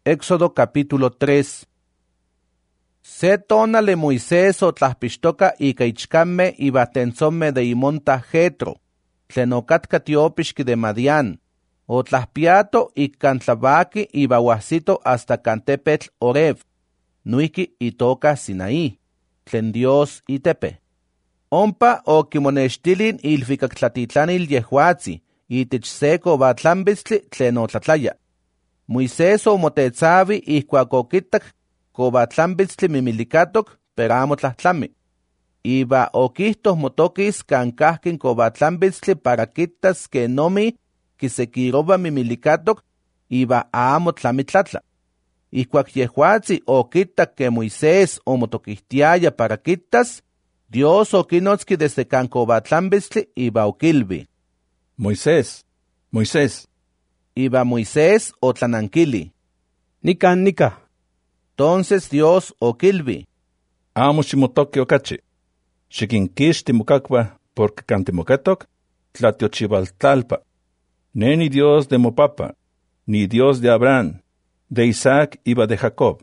Éxodo capítulo 3. Se tonale Moisés otlahpixtoka ika ichkanmeh iba tentzomeh de imonta Jetro, tlen okatka tiopixki de Madián, otlahpiato ikan tlabaki iba oahsito hasta kan tepetl Horeb, nuiki itoka Sinaí, tlen Dios itepe. Ompa okimonextilin ilfikaktlatitlaniil Yehuatzi, itich se kobatlambistli tlen otlatlaya. Moisés omotetzavi ihkuak okitak kobatlambistli mimilikatok, pero amo tlahtlami. Iba okihtoh motokis kan kahkin kobatlambistli para kitas kenomi kisekiroba mimilikatok, iba amo tlamitlatla. Ihkuak Yehuatzi okitak ke Moisés omotokihtiaya para kitas, Dios okinotski desde kan kobatlambistli iba okilvi: Moisés, Moisés. Iba Moisés otlanankili: Nika. Entonces Dios okilvi: Amo ximotoki okachi. Xikinkixti mokakua, porque kan timoketok, tlatiochivaltalpa. Ne ni Dios de mopapa, ni Dios de Abraham, de Isaac iba de Jacob.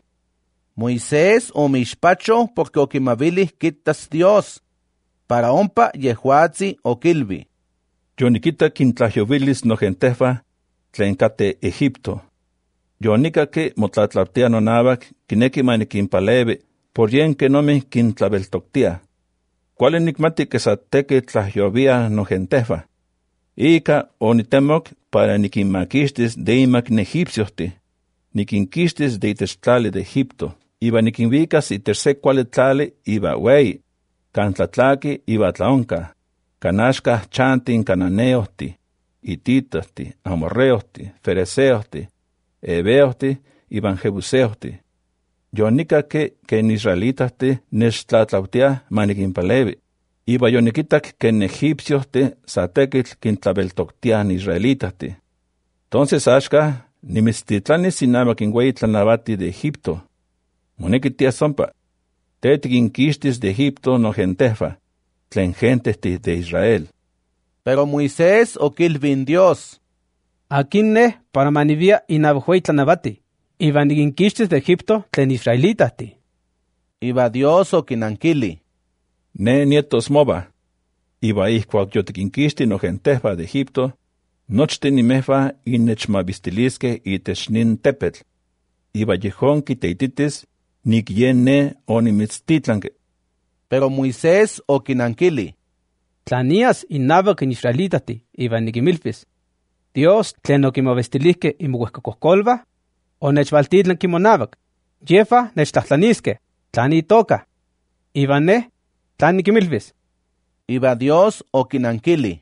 Moisés omixpacho porque okimavili kitas Dios. Para ompa Yehuatzi okilvi: Yonikita kintlahyovilis nogentefa, tlen kate Egipto. Yonikake motlatlaptia nonavak, kineki manikinpalevi, por yen kenomi kintlabeltoktia. Kuali nikmati que sateki tlahyovia nogentefa. Ika onitemok para nikinmakixtis de imak egipciohti, nikinkixtis de itech tlali de Egipto, iba nikinvikas itech se kuali tlali iba wei, kan tlatlaki iba tlaonka, kanashka chantin cananeohti, hititohti, amorreohti, fereseohti, heveohti, iban jebuseohti. Yonikake ken israelitahti nechtlatlautia manikinpalevi, iba yonikitak ken egipciohti satekitl kintlabeltoktian israelitahti. Entonces ashka nimitztitlanis inamak inwei tlanavati de Egipto. Monekitia sompa, te tikinkixtis de Egipto nogentefa, tlen gentehti de Israel. Pero Moisés okilvin Dios: Akinne para manivia inabujuey tlanavati, iban nikinkixtis de Egipto tlen israelitahti. Iba Dios okinankili: Ne nietos mova, iba ihkuak yotikinkixti nogentefa de Egipto, nochten nimefa innechmavistiliske itech nin tepetl. Iba yehon kiteititis, nik yen ne onimitztitlanke. Pero Moisés okinankili: Tlanias inabak in israelitahti, iban nikimilpis. Dios tlen okimavestilihke imohuehkakohkolva, onechvaltitlanki monavak. Yefa nechtlahtlaniske, tlan itoka. Iban ne, tlan nikimilpis. Iba Dios okinankili: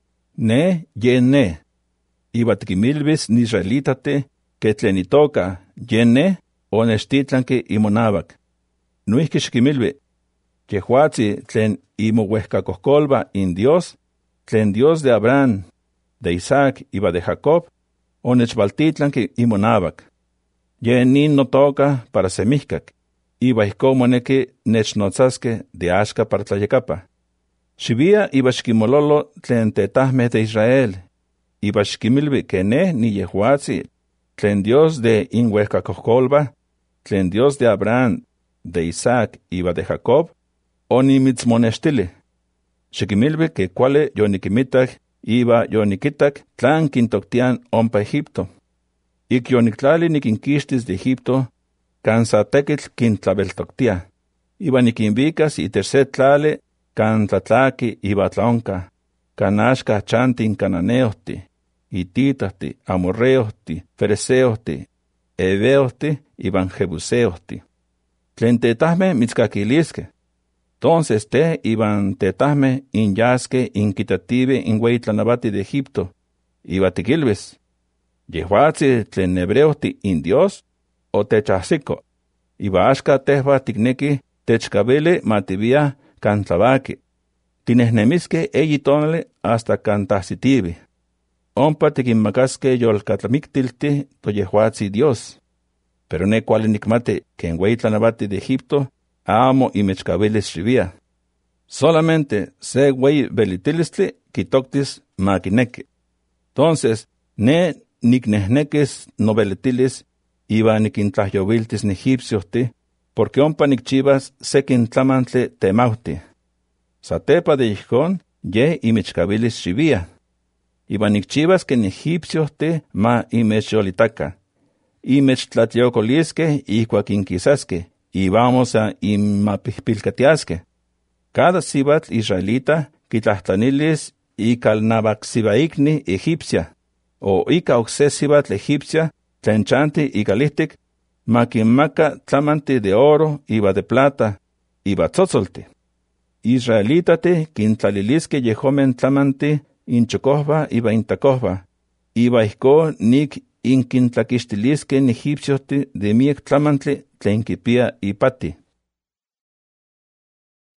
Ne yen ne. Iba tikimilvis ni israelitate, que tlen itoka yen ne, onechtitlanki imonavak. Nuihki xikimilvi: Yehuatzi tlen imohuehkakohkolva in Dios, tlen Dios de Abraham, de Isaac iba de Jacob, onechvaltitlanki imonavak. Yen nin notoka para semihkak, iba ihko moneki nechnotzaske de ashka para tlayekapa. Xivia iba xkimololo tlen tetahmeh de Israel, iba xkimilvi que ne ni Yehuatzi, tlen Dios de inhuehkakohkolva, tlen Dios de Abraham, de Isaac iba de Jacob, onimitzmonextili. Xikimilvi que kuali yonikimitak iba yonikitak tlan kintoktian ompa Egipto. Ik yoniktlali nikinkixtis de Egipto, kan satekitl kintlabeltoktia. Iba nikinvikas itech se tlali kan tlatlaki iba tlaonka, kan ashka chantin cananeohti, hititohti, amorreohti, fereseohti, heveohti, iban jebuseohti. Tlen tetahmeh mitzkakiliske. Entonces te iban tetahmeh inyaske inkitativi inwei tlanavati de Egipto, iba tikilvis: Yehuatzi tlen hebreohti in Dios, o techahsiko, iba ashka tehva tikneki techkavili mativia kan tlavaki. Tinehnemiske eyi tonali hasta kan tahsitivi. Ompa tikinmakaske yolkatlamiktilti to Yehuatzi Dios. Pero ne kuali nikmati ken wei tlanavati de Egipto amo imechkavilis xivia. Solamente se wei velitilistli kitoktis makineki. Entonces, ne niknehnekis novelitilis iba niquintlahyowiltis ni egipciosти, porque ompa nicchivas sequin tlamantle temauti. Satepa de ijkon, ye imichcavilis xivia. Iba nicchivas que ni egipciosти ma imechyolitaca. Imechtlatiocolisque ijkuak inquisasque, y vamos a inmapihpilcatiasque. Cada sibatl israelita quitlahtanilis ika navaxivaicni egipcia, o ika ocse sibatl egipcia tlenchanti ikalihtic, maquinmaca tlamanti de oro iba de plata, iba tzotzolti. Israelitate quintlalilisque yehomen tlamanti inchocohba iba intacohba, iba ihko nik inquintlaquixtilisque en egipciosти de miec tlamantli tlen quipia ipati.